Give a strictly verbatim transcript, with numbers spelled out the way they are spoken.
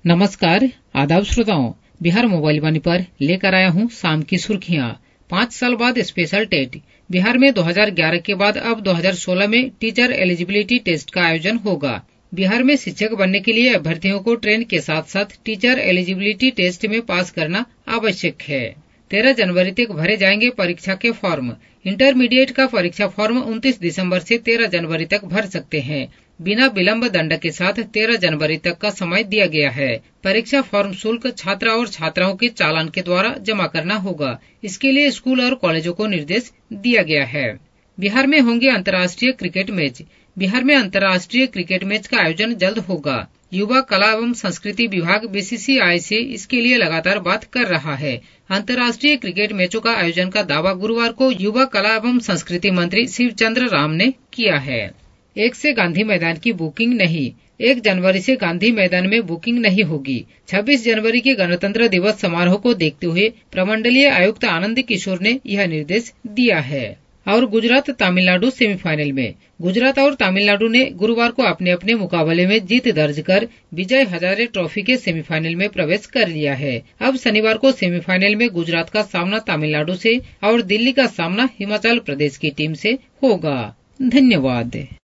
नमस्कार, आदाब श्रोताओं। बिहार मोबाइल वाणी पर लेकर आया हूँ शाम की सुर्खियाँ। पाँच साल बाद स्पेशल टेट। बिहार में दो हज़ार ग्यारह के बाद अब दो हज़ार सोलह में टीचर एलिजिबिलिटी टेस्ट का आयोजन होगा। बिहार में शिक्षक बनने के लिए अभ्यर्थियों को ट्रेन के साथ साथ टीचर एलिजिबिलिटी टेस्ट में पास करना आवश्यक है। तेरह जनवरी तक भरे जाएंगे परीक्षा के फॉर्म। इंटरमीडिएट का परीक्षा फॉर्म उनतीस दिसंबर से तेरह जनवरी तक भर सकते हैं। बिना विलंब दंड के साथ तेरह जनवरी तक का समय दिया गया है। परीक्षा फॉर्म शुल्क छात्रा और छात्राओं के चालान के द्वारा जमा करना होगा। इसके लिए स्कूल और कॉलेजों को निर्देश दिया गया है। बिहार में होंगे अंतर्राष्ट्रीय क्रिकेट मैच। बिहार में अंतर्राष्ट्रीय क्रिकेट मैच का आयोजन जल्द होगा। युवा कला एवं संस्कृति विभाग बीसीसीआई से इसके लिए लगातार बात कर रहा है। अंतर्राष्ट्रीय क्रिकेट मैचों का आयोजन का दावा गुरुवार को युवा कला एवं संस्कृति मंत्री शिवचंद्र राम ने किया है। एक से गांधी मैदान की बुकिंग नहीं। एक जनवरी से गांधी मैदान में बुकिंग नहीं होगी। छब्बीस जनवरी के गणतंत्र दिवस समारोह को देखते हुए प्रमंडलीय आयुक्त आनंद किशोर ने यह निर्देश दिया है। और गुजरात तमिलनाडु सेमीफाइनल में। गुजरात और तमिलनाडु ने गुरुवार को अपने अपने मुकाबले में जीत दर्ज कर विजय हजारे ट्रॉफी के सेमीफाइनल में प्रवेश कर लिया है। अब शनिवार को सेमीफाइनल में गुजरात का सामना तमिलनाडु से और दिल्ली का सामना हिमाचल प्रदेश की टीम से होगा। धन्यवाद।